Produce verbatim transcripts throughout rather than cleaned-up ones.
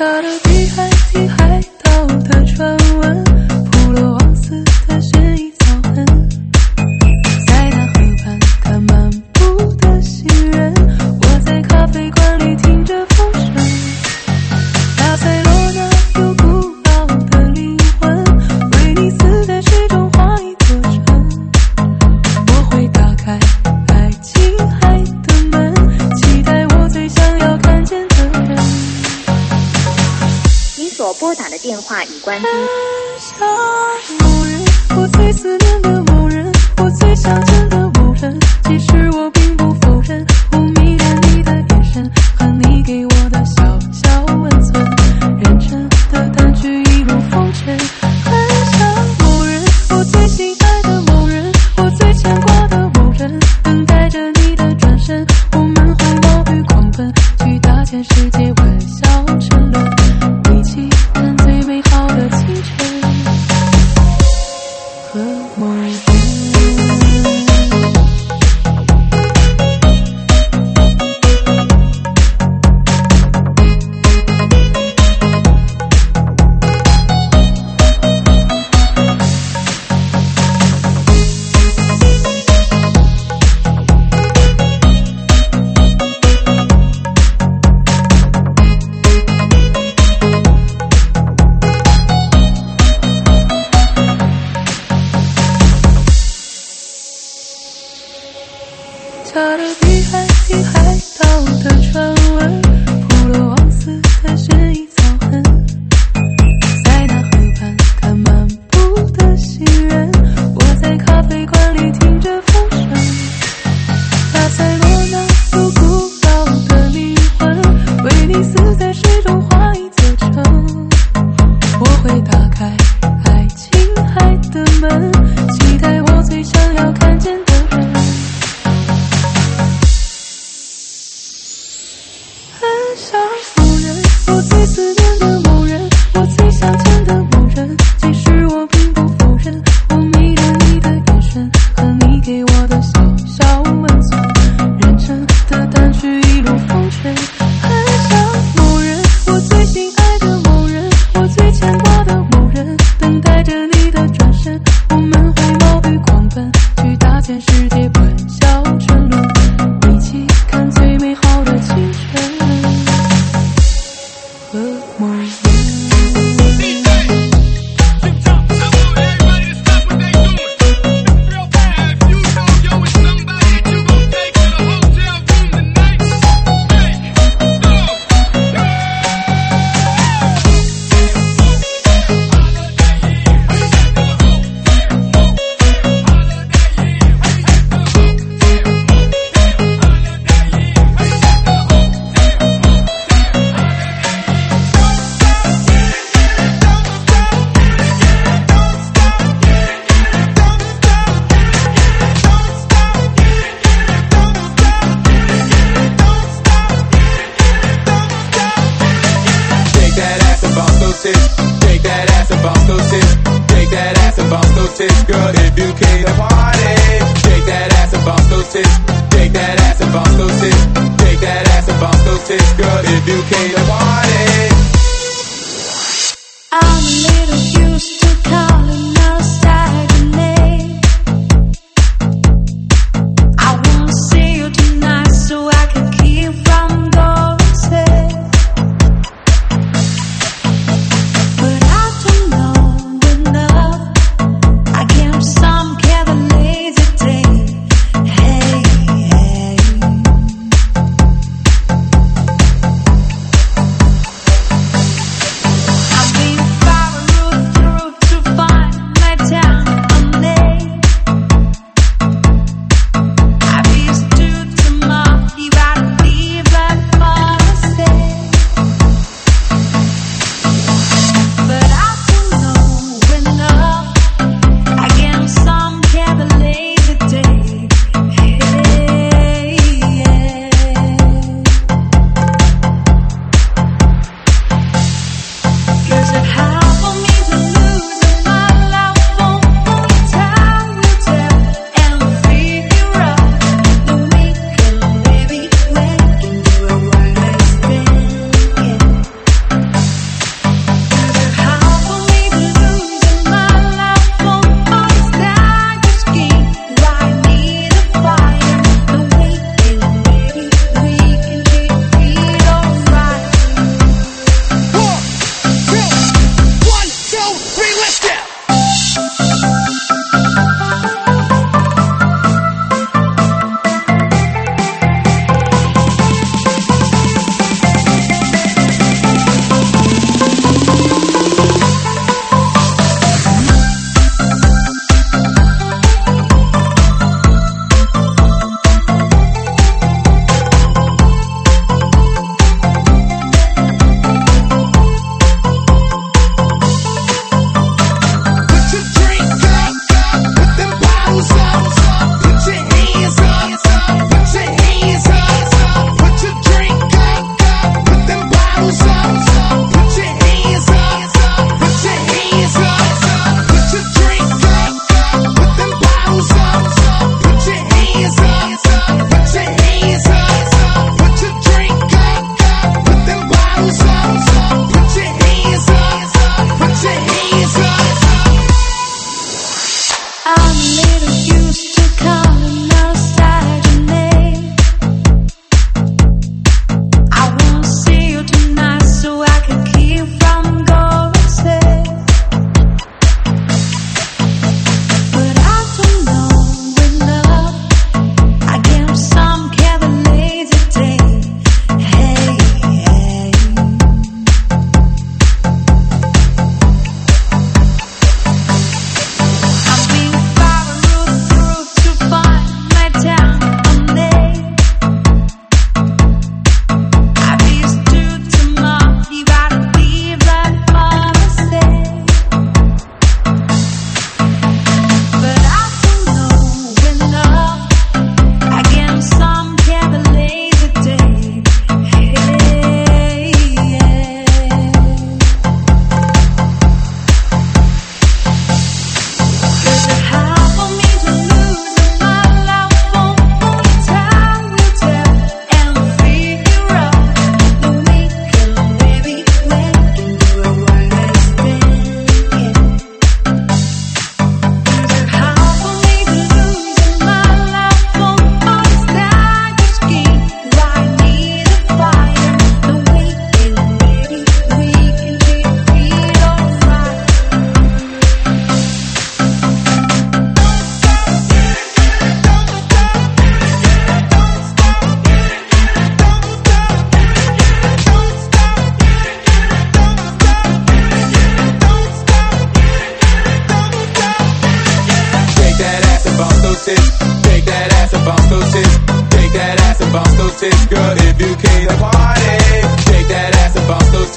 他的比海听海盗的传闻，普罗旺斯的薰衣草痕，在那河畔看漫步的行人，我在咖啡馆里听着风声。巴塞罗那有古老的灵魂，威尼斯在水中画一座城，我会打开爱琴海的门，期待我最想要看见的人。 你所拨打的电话已关机。 像某人，我最思念的某人，我最想见的某人，其实我并不否认，我迷恋你的眼神和你给我的小小温存，认真的淡去一如风尘。很像某人，我最心爱的某人，我最牵挂的某人，等待着你的转身，我们会冒雨狂奔，去大千世界玩笑沉沦，一起看最美好的清晨和某人。他的比海听海盗的传闻，普罗旺斯的薰衣草痕，在那河畔看漫步的行人，我在咖啡馆里听着风声。巴塞罗那有古老的灵魂，威尼斯在水中画一座城，我会打开爱琴海的门，期待我最想要看见的人。很像某人，我最思念的某人，我最想见的某人，其实我并不否认，我迷恋你的眼神和你给我的小小温存，认真的淡去一路风尘。很像某人，我最心爱的某人，我最牵挂的某人，等待着你的转身，我们会冒雨狂奔，去大千世界玩笑沉沦，一起看最美好的清晨和某人。 Shake that ass and bounce those tits. Shake that ass and bounce those tits, girl. If you came to party, shake that ass and bounce those tits. Shake that ass and bounce those tits. Shake that ass and bounce those tits, girl. If you came to party. I'm a little used to calling outside your name. I wanna see you tonight so I can keep from going insane. But I don't know enough. I give some kind of lazy day. Hey, hey.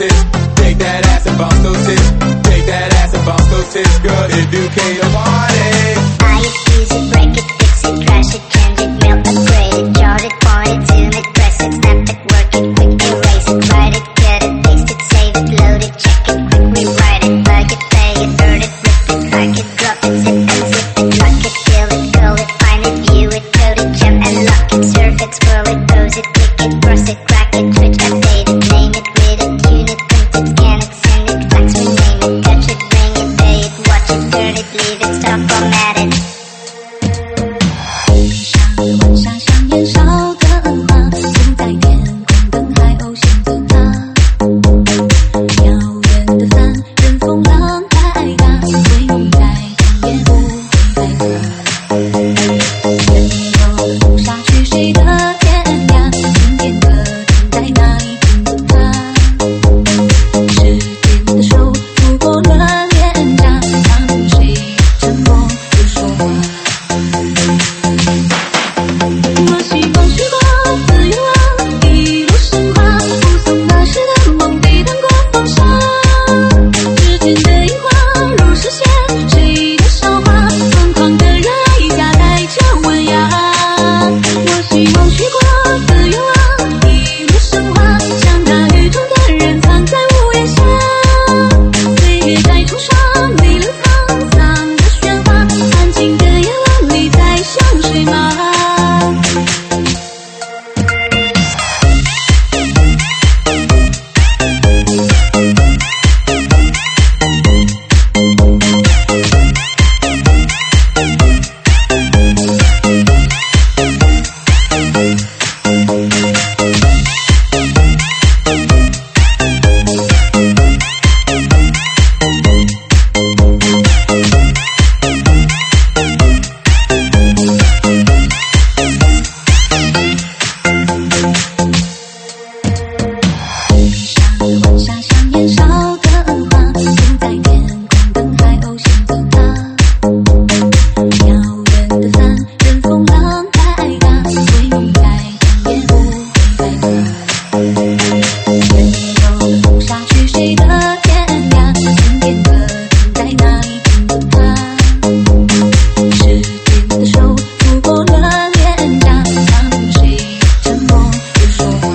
tits. Shake that ass and bounce those tits. Shake that ass and bounce those tits, girl, if you came to party. Buy it, use it, break it, fix it, crash it, change it, melt, upgrade it, chart it, point it, zoom it, press it, snap it, work it, quick erase it, write it, cut it, paste it, save it, load it, check it, quick rewrite it, plug it, play it, burn it, rip it, crack it, drop it, zip and zip it, lock it, fill it, call it, find it, view it, code it, jump and lock it, surf it, scroll it, pose it, click it, cross it, crack it, switch, update it, name it, read it, tune it, print it, scan it, send it, fax, rename it, touch it, bring it, pay it, watch it, turn it, leave it, stop, format it. 晚霞像年少的花，总在天空等海鸥选择它。遥远的帆，任风浪拍打，归于在长夜不会白发。任由的风沙去谁的天涯，今天的等待哪一天等他？时间的手触过了脸颊，当初谁沉默不说话。我希望时光自由浪，一路升华，目送那时的梦抵挡过风沙。指尖的樱花如实现，谁的韶华，疯狂的热爱夹带着温雅。我希望时光自由浪，一路升华，像大雨中的人藏在屋檐下。岁月在冲刷，没了沧桑的喧哗，安静的夜晚里在想谁吗？晚霞像年少的花，总在天空等海鸥选择它。遥远的帆，任风浪拍打，归于在长夜不会白发。任由的风沙去谁的天涯，今天的等待哪一天等他？时间的手触过了脸颊，当初谁沉默不说话。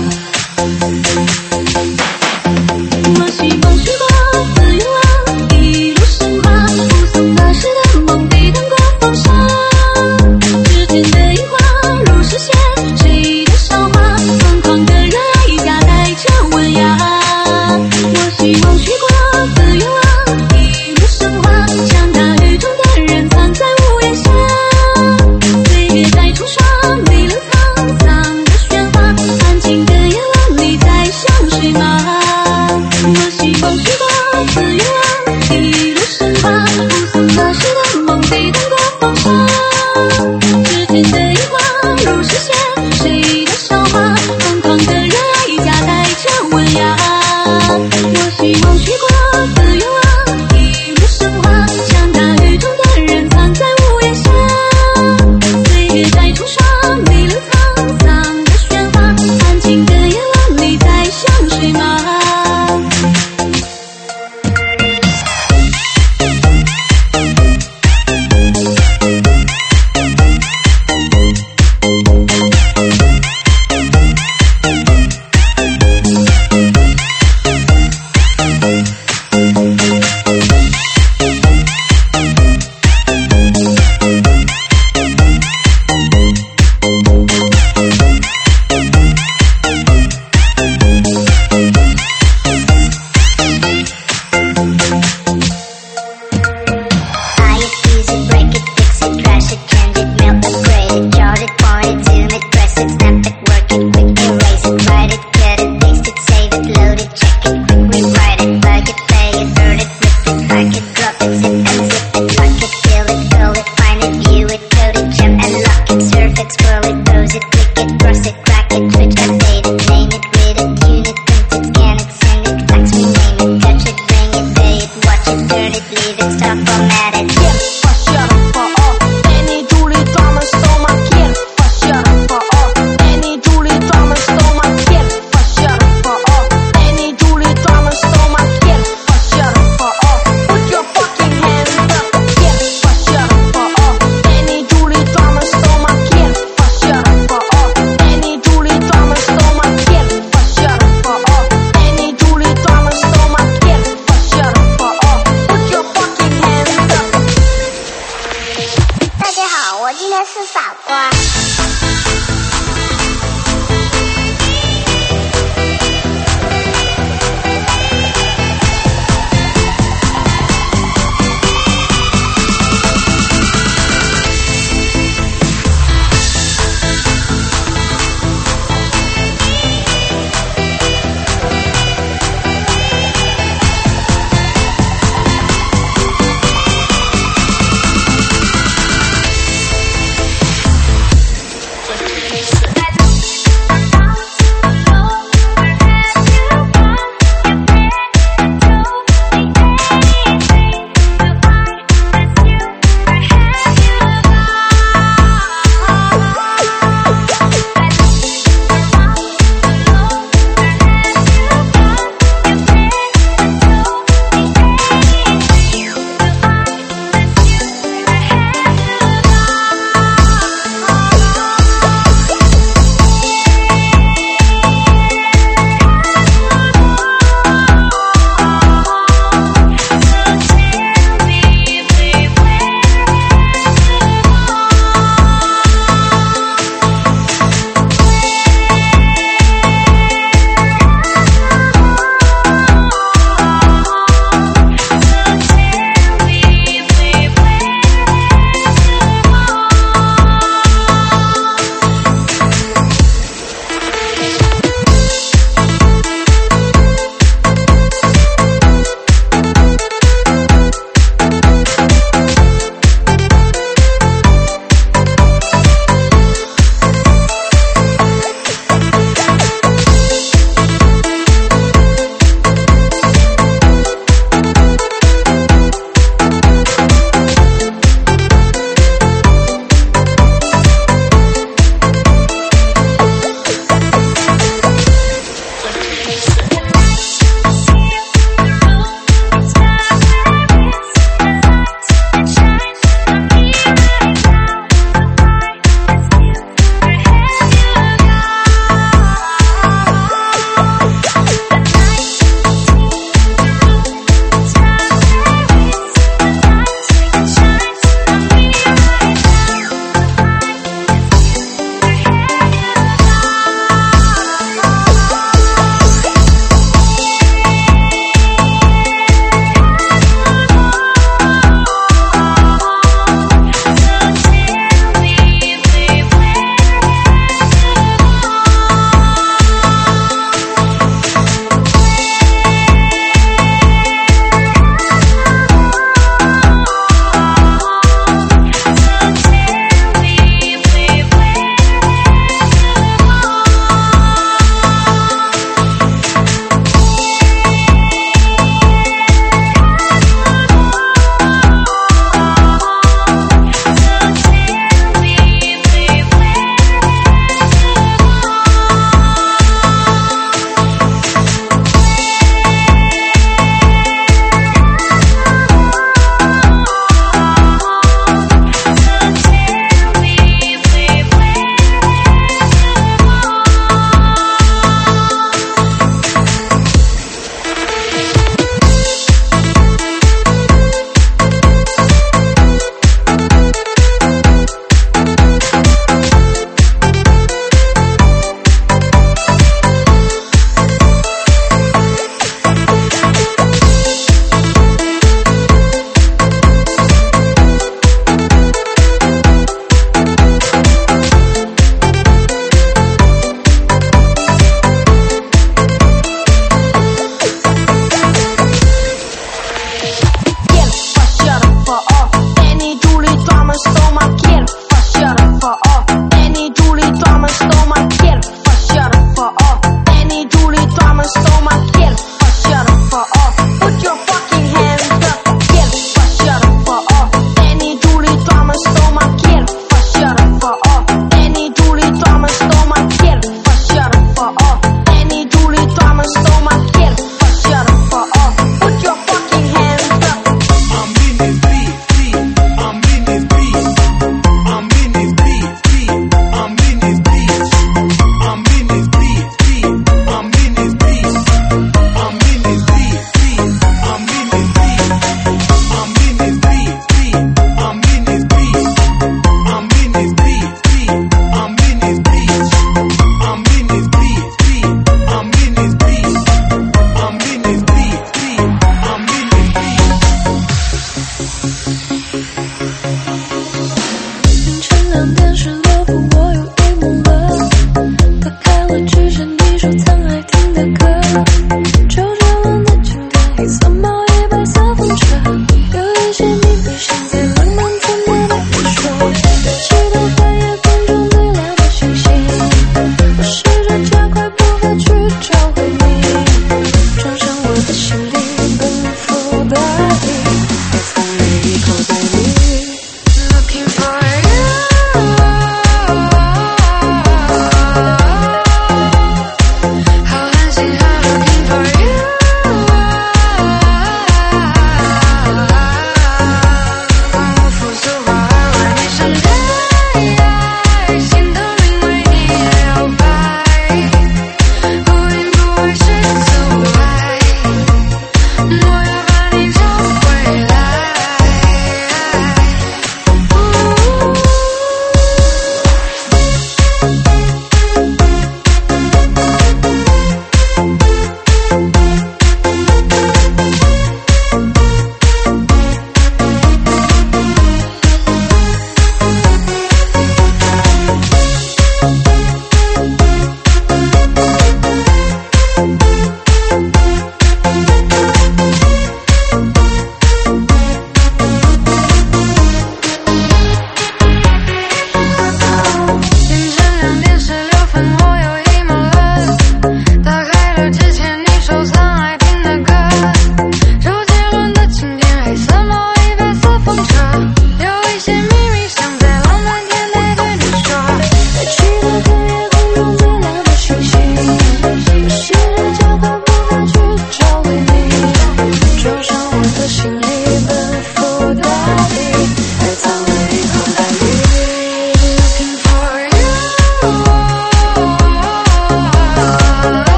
我希望时光自由浪，一路升华，目送那时的梦抵挡过风沙。指尖的樱花如实现，谁的韶华，疯狂的热爱夹带着温雅。我希望时光自由浪，一路升华，像大雨中的人藏在屋檐下。岁月在冲刷，没了沧桑的喧哗，安静的夜晚里在想谁吗？我希望时光自由浪，一路升华，目送那时的梦抵挡过风沙。指尖的樱花如实现，谁的韶华，疯狂的热爱夹带着温雅。我希望时光自由浪，一路升华，像大雨中的人藏在屋檐下。岁月在冲刷，没了沧桑的喧哗，安静的夜晚里在想谁吗？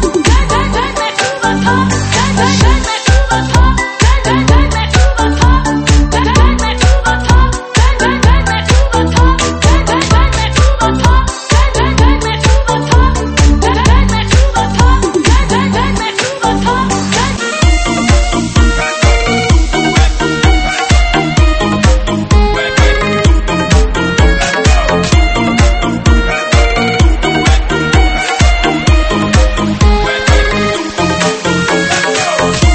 Take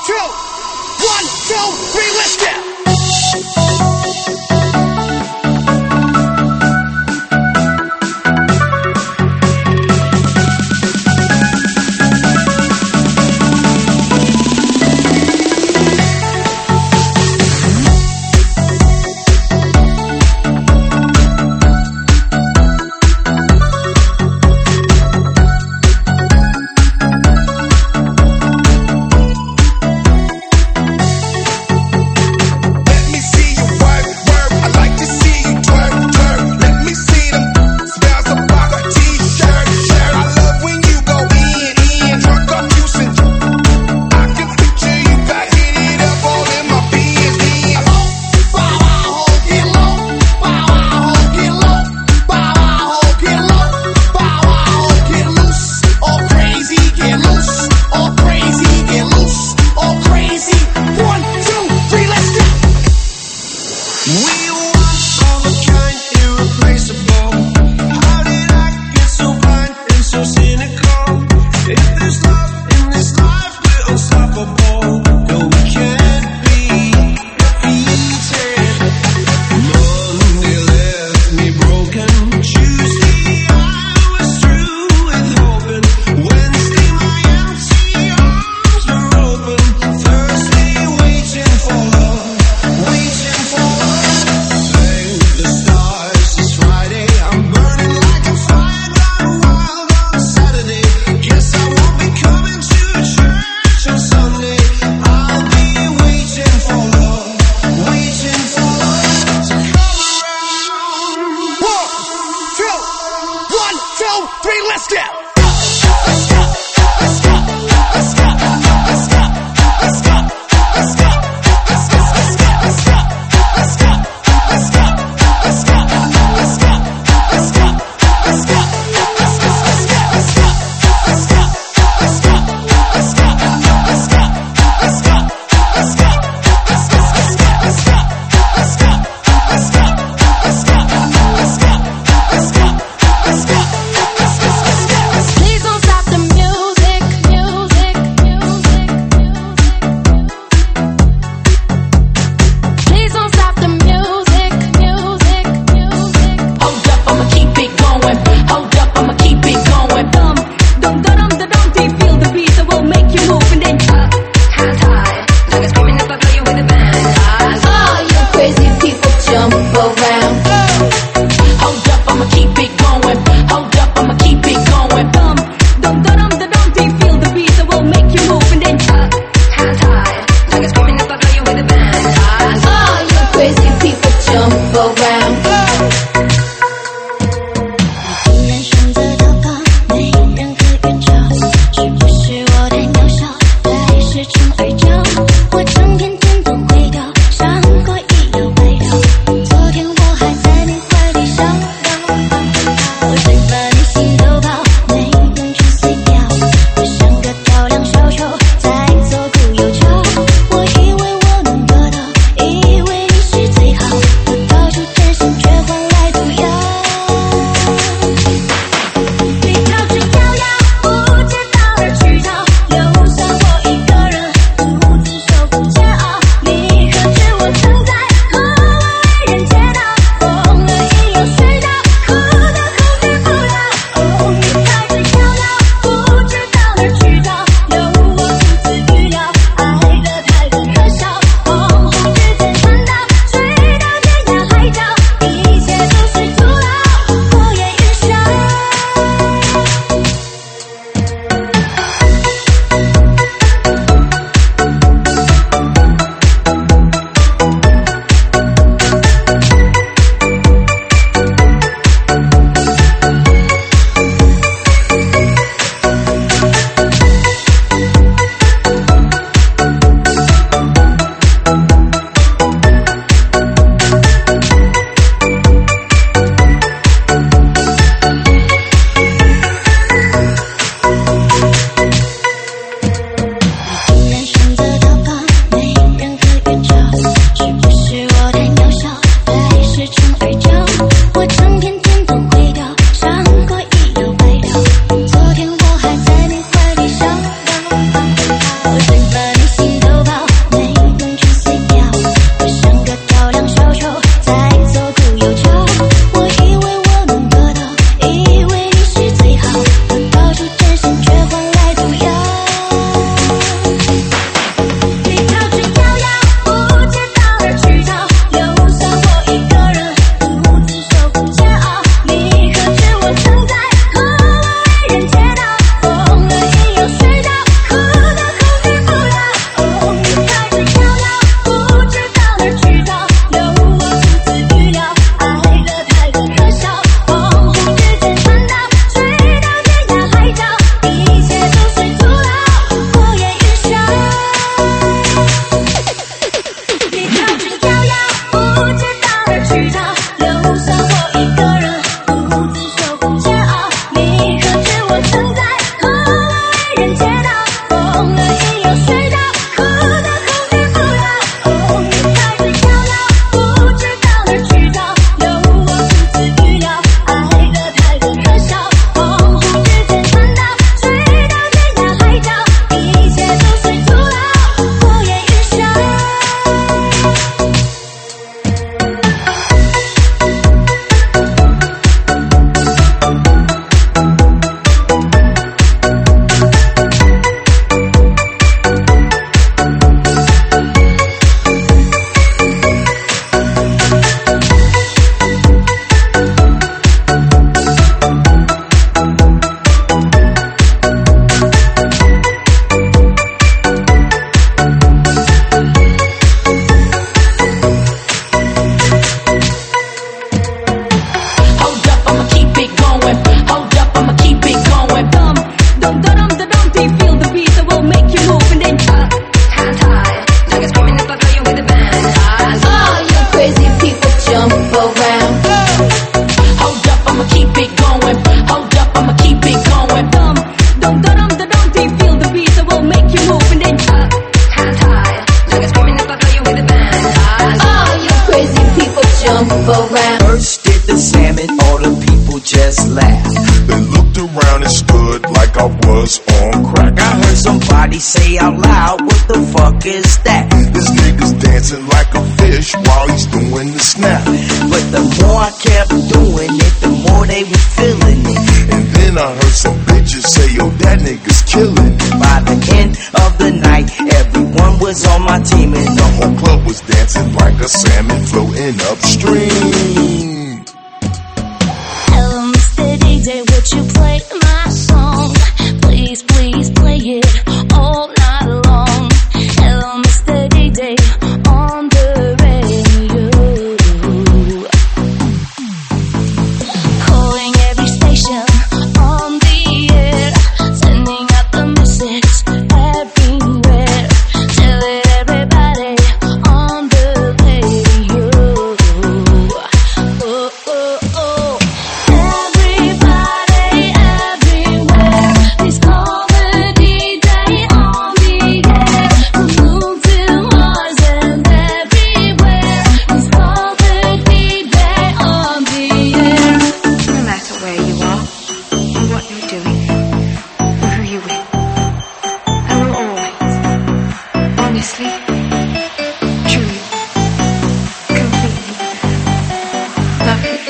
你跳着摇摇，不知道而去找，留下我一个人。 the fuck is that? This nigga's dancing like a fish while he's doing the snap. But the more I kept doing it, the more they was feeling it. And then I heard some bitches say, yo, that nigga's killing it. By the end of the night, everyone was on my team, and The whole club was dancing like a salmon floating upstream. Hello, Mister D J, would you play my song? Please, please play it all night long. Hello, Mister D J, on the radio. Calling every station on the air, sending out the message everywhere. Telling everybody on the radio. Oh, oh, oh. Everybody, everywhere, please call the D J on the air. From moon to Mars and everywhere, please call the D J on the air. No matter where you are, or what you're doing, or who you're with, I will always, honestly, truly, completely love you.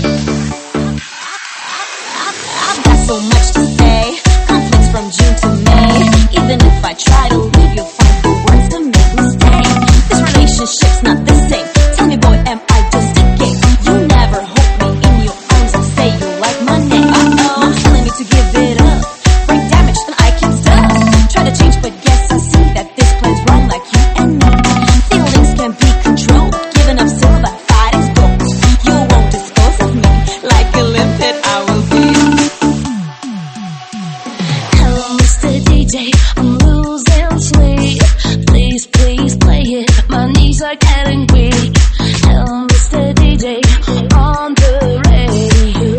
I've got so much to say, conflicts from June to May. Even if I try to leave, you'll find the words to make me stay. This relationship's not the same. Tell me, boy, am I just a game? You never hold me in your arms and say you like my name. Uh-oh. Mom's telling me to give it up. Break damage, then I can stop. Try to change, but guess I see that this plan's wrong, like you and me. Feelings can be controlled. Giving up silver, fighting's gold. You won't dispose of me like a limpet I will be. Hello, Mister D J, I'm losing sleep. Please, please play it. My knees are getting weak. Hello, Mister D J, on the radio.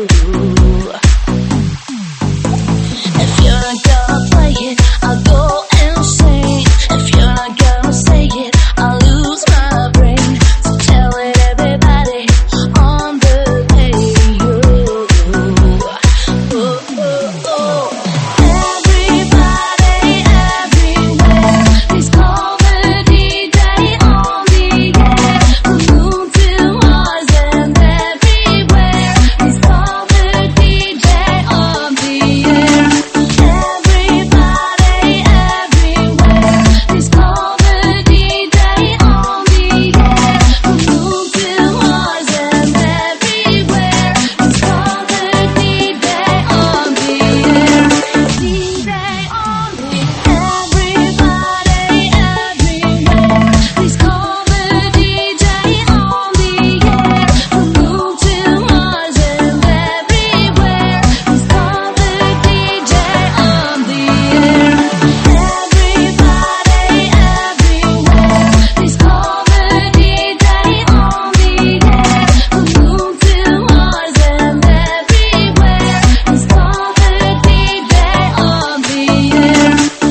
If you're not gonna play it, I'll go insane. If you're not gonna say it, I'll lose my brain. So tell it, everybody, on the radio. Oh, oh, oh. Everybody, everywhere, please call the D J on the air. From moon to Mars and everywhere, please call the D J on the air. Everybody, everywhere, please call the D J on the air. From moon to Mars and everywhere, please call the D J on the air. D J on the Everybody, everywhere, please call the D J on the air. From moon to Mars and everywhere, please call the D J on the air. Everybody, everywhere, please call the D J on the air. From moon to Mars and everywhere, please call the D J on the air.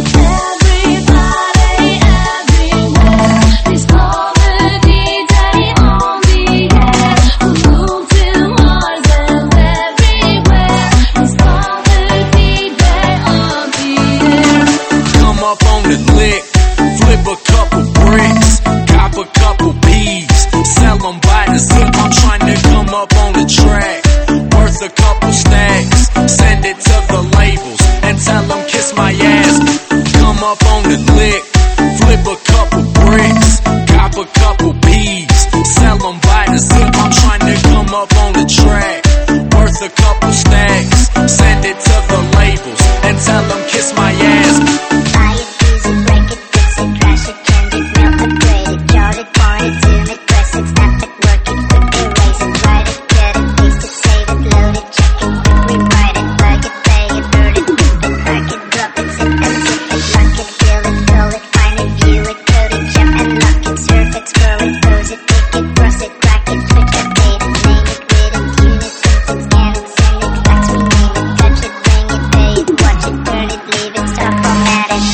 Everybody, everywhere, please call the D J on the air. From moon to Mars and everywhere, please call the D J on the air. Come up on the lick, flip a couple bricks, cop a couple peas, sell them by the zip. I'm trying to come up on the track, worth a couple stacks, send it to the labels and tell them kiss my ass. Come up on the lick, flip a couple bricks, cop a couple peas, sell them by the zip. I'm trying to come up on the track, worth a couple stacks, send it to the labels and tell them kiss my ass. Buy it, use it, break it, fix it, crash it, change it, mail, upgrade it, chart it, point it, zoom it, press it, snap it, work it, quick erase it, write it, cut it, paste it, save it, load it, check it, quick rewrite it, plug it, play it, burn it, rip it, crack it, drop it, zip and zip it, lock it, fill it, call it, find it, view it, code it, jump and lock it, surf it, scroll it, pose it, pick it, cross it, crack it, switch, update it, name it, read it, tune it, print it, scan it, send it, fax, rename it, touch it, bring it, pay it, watch it, turn it, leave it, stop, format it.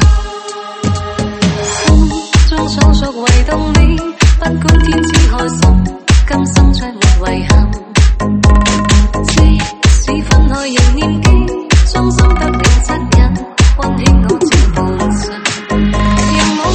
心中所屬唯動你，不管天知開心，今生將沒遺憾。即使分開仍念記，衷心得你惻隱，溫馨我這半生。讓我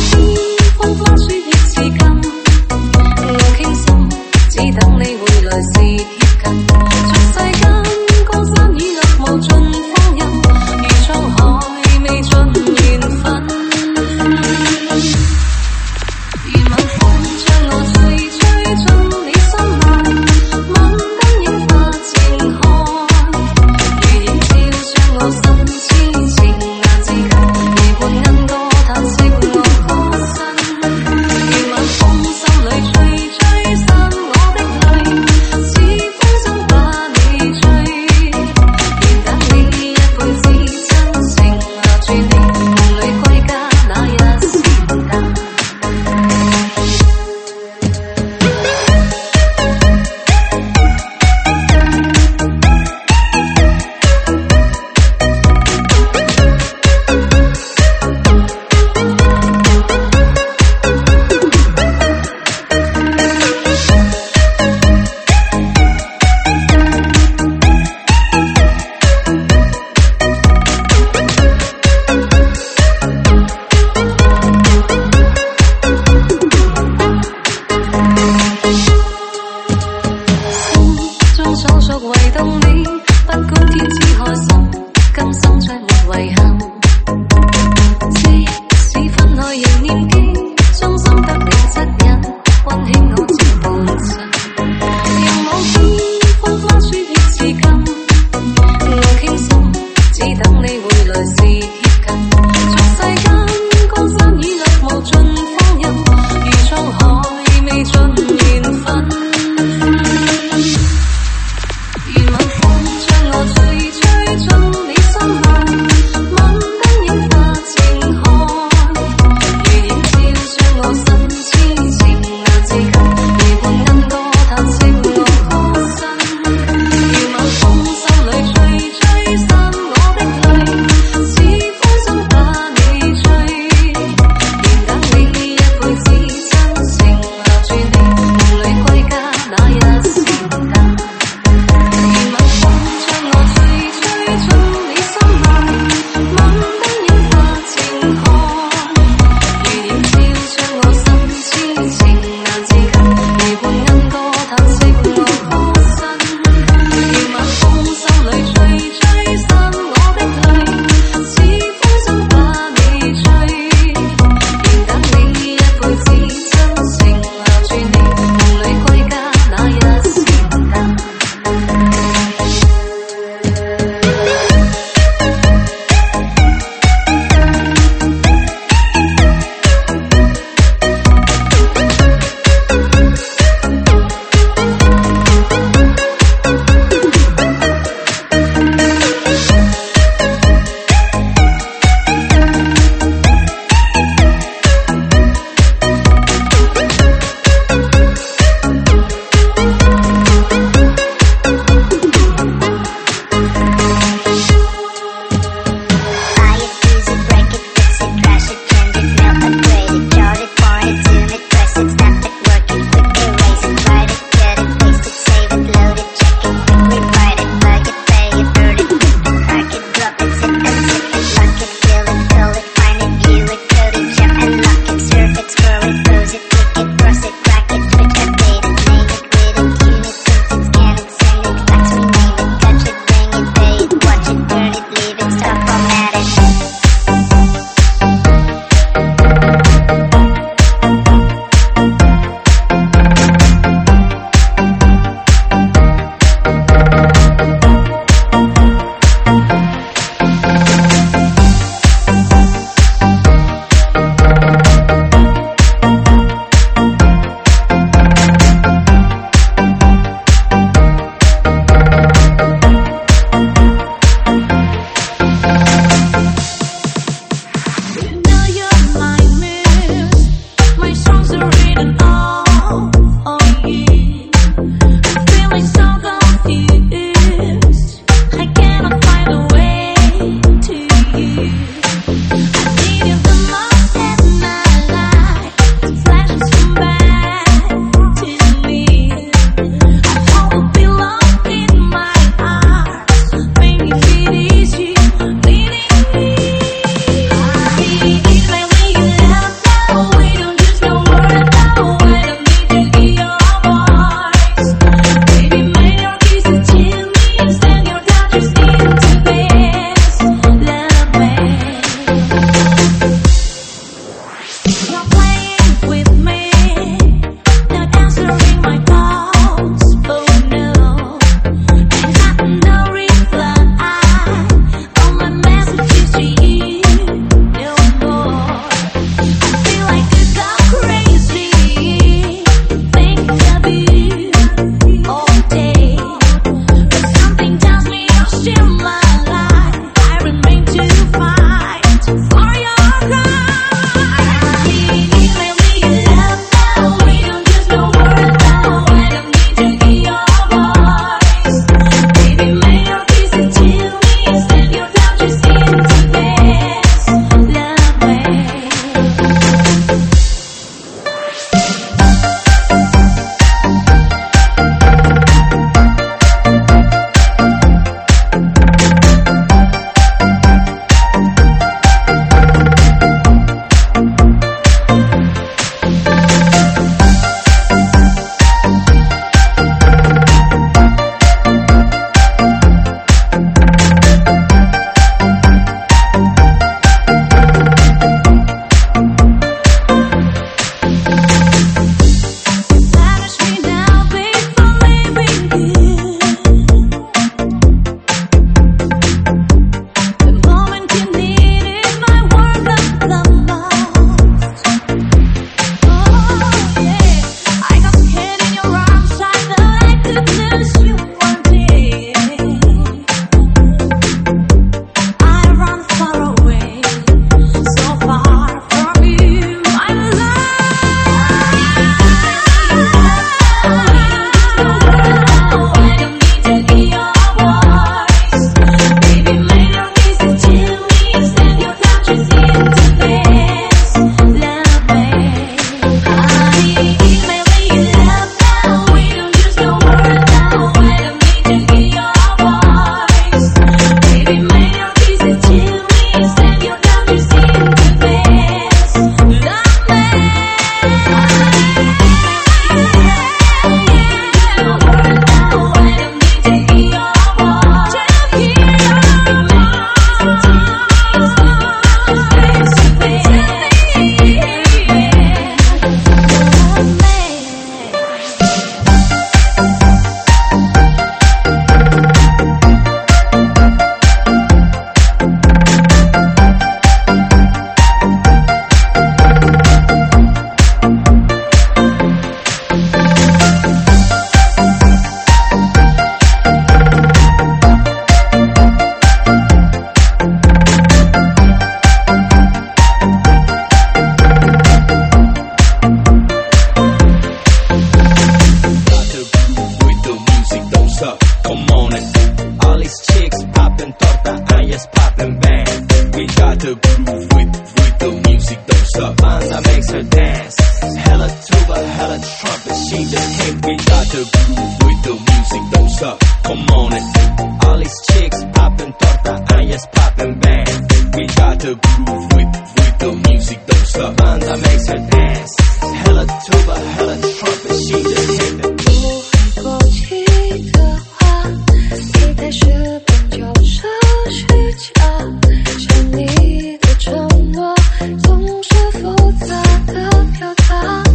that makes her dance. Hella tuba, hella trumpet, she just hit the 不会过期的话，一开始本就是虚假，欠你的承诺总是复杂的表达，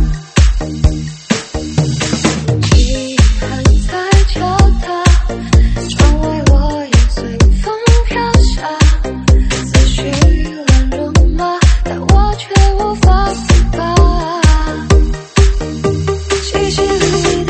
记忆还在敲打，窗外落叶随风飘下，思绪乱如麻，但我却无法自拔。细细缕缕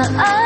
爱。